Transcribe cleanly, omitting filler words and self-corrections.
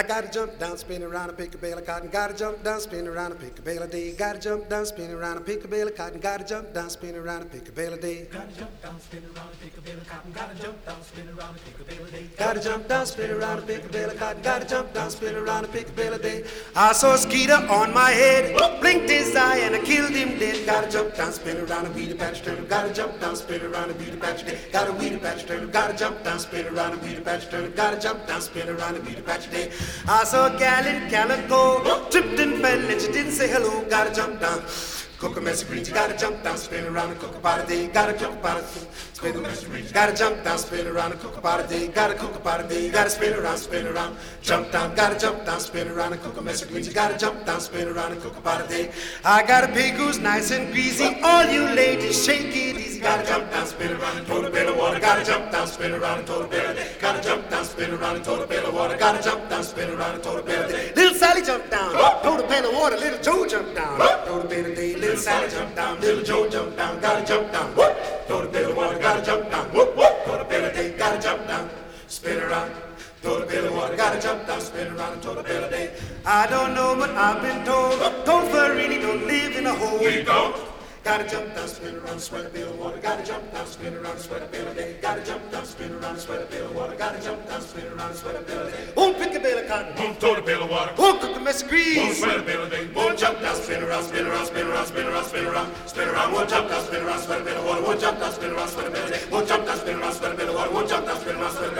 gotta jump down, spin around and pick a bale of cotton. Gotta jump down, spin around and pick a bale of day. Gotta jump down, spin around and pick a bale of cotton. Gotta jump down, spin around and pick a bale of day. Gotta jump down, spin around and pick a bale of cotton. Gotta jump down, spin around and pick a bale of day. Gotta jump down, spin around and pick a bale of cotton. Gotta jump down, spin around and pick a bale of day. I saw a skeeter on my head, blinked his eye and I killed him dead. Gotta jump down, spin around and weed a patch turnip. Gotta jump down, spin around and weed a patch day. Gotta weed a patch turnip. Gotta jump down, spin around and weed a patch turnip. Gotta jump down, spin around and weed a patch day. I saw a gal in calico, tripped and fell and she didn't say hello. Gotta jump down. Cook a mess of greens, you gotta jump down, spin around and cook a pot a day. Gotta cook a pot a spin a mess of greens. Gotta jump down, spin around and cook a pot a day. Gotta cook a pot a day. Gotta spin around, jump down. Gotta jump down, spin around and cook a mess of greens. You gotta jump down, spin around and cook a pot a day. I got a pig who's nice and greasy. All you ladies, shake it easy. Gotta jump down, spin around and total pail of water. Gotta jump down, spin around and total pail of day. Gotta jump down, spin around and total pail of water. Gotta jump down, spin around and total pail of day. Little Sally jumped down, total pail of water. Little Joe jumped down, total pail of day. Little Sally jumped down. Little Joe jumped down, gotta jump down. Throw the pail of water, gotta jump down. Throw the pail of day, gotta jump down. Spin around. Throw the pail of water, gotta jump down. Spin around and throw the pail of day. I don't know, but I've been told Topher really don't live in a hole. We don't. Gotta jump down, spin around, sweat a pail of water. Gotta jump down, spin around, sweat a pail of day. Gotta jump down, spin around, sweat a pail of water. Gotta jump down, spin around, sweat a pail of day. Won't pick a bale of cotton. Won't throw the pail of water. Won't cook a mess of grease. Won't sweat a pail of day. Won't jump down, spin around, spin around, spin around, spin around, spin around, spin around. Won't jump down, spin around, sweat a pail of water. Won't jump down, spin around, sweat a pail of day. Won't jump down, spin around, sweat a pail of water. Won't jump down, spin around, sweat a